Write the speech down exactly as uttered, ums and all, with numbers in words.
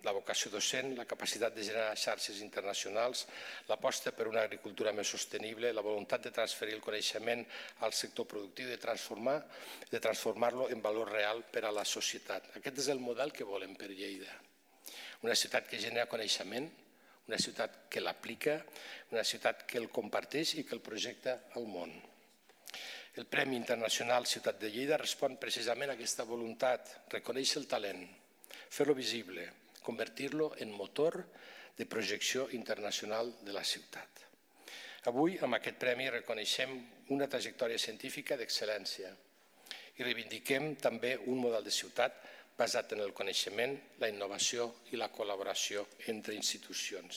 la vocació docent, la capacitat de generar xarxes internacionals, l'aposta per una agricultura més sostenible, la voluntat de transferir el coneixement al sector productiu i de transformar, de transformar-lo en valor real per a la societat. Aquest és el model que volem per Lleida. Una ciutat que genera coneixement, una ciutat que l'aplica, una ciutat que el comparteix i que el projecta al món. El Premi Internacional Ciutat de Lleida respon precisament a aquesta voluntat, reconèixer el talent, fer-lo visible, convertir-lo en motor de projecció internacional de la ciutat. Avui, amb aquest premi, reconeixem una trajectòria científica d'excel·lència i reivindiquem també un model de ciutat basat en el coneixement, la innovació i la col·laboració entre institucions.